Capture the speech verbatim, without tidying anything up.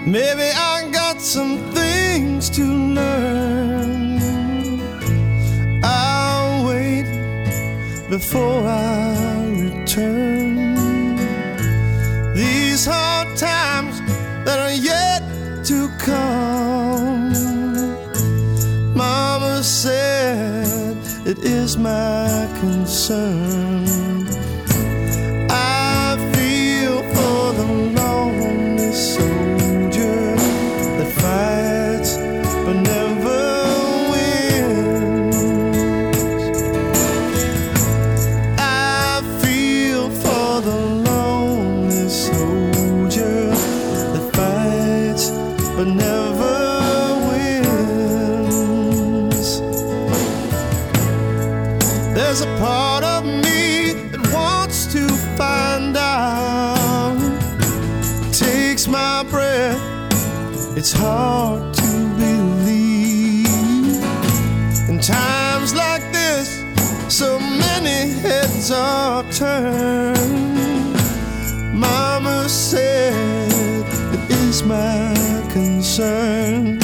Maybe I got some things to learn. I'll wait before I return. These hard times that are yet to come, Mama said it is my concern. I feel for the lonely soldier that fights but never wins. I feel for the lonely soldier that fights but never wins. There's a part of me that wants to find out, takes my breath, it's hard to believe. In times like this, so many heads are turned. Mama said it is my concern.